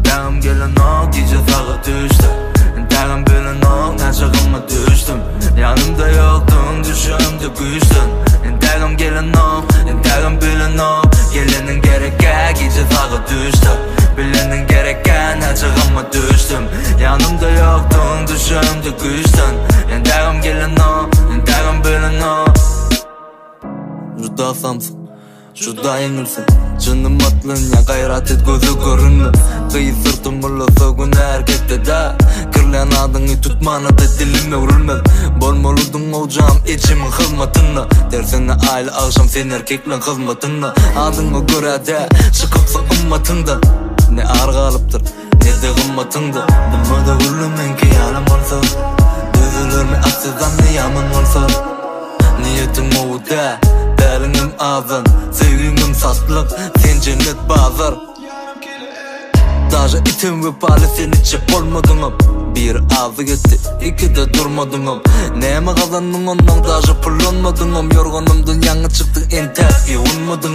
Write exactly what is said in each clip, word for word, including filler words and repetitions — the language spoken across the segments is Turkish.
Dağım gelen o gece sağa düştü. Dağım bilen o naçağıma düştüm. Yanımda yoktun, düşümde güçtün. Dağım gelen o, dağım bilen o. Gelenin gereken gece sağa düştü. Bilenin gereken naçağıma düştüm. Yanımda yoktun, düşümde güçtün. Dağım gelen o, dağım bilen o. Juda samsın, juda yengilsin. Canım atlın ya gayrat et gözü görünme. Kıyı sırtım ırlasa gün erkekte da. Kırlayan adını tutmana da dilime vurulmez. Bolmaludun olacağım içimin hizmetinde. Dersene aile akşam sen erkeklen hizmetinde. Adını göre de çıkıpsa ımmatında. Ne ar kalıptır ne de kımmatında. Buma da gülümen ki yanım olsa. Düzülür mü aksızdan ne yaman olsa. Niyetim o da derinim ağzın. Sevgimim satlık sen cennet bazar. Daja itim ve pali sen içip olmadın. Bir ağzı gitti iki de durmadın. Neyme kazandın ondan daja pullanmadın. Yorgunumdun yanı çıktı en tersi unmadın.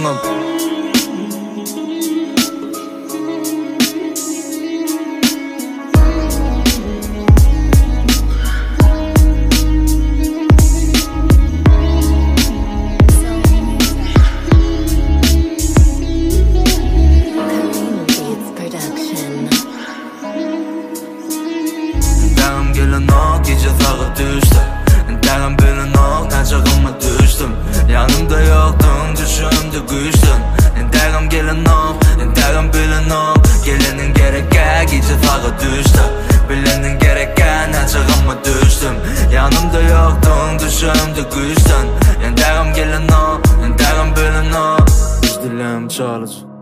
Gece sağa düştü. Dağım bilen o naçağıma düştüm. Yanımda yoktun, düşümde güçtün. Dağım gelen o, dağım bilen o. Gelenin gereken gece sağa düştü. Bilenin gereken naçağıma düştüm. Yanımda yoktun, düşümde güçtün. Dağım gelen o, dağım bilen o. Üç dileğim çalıcı.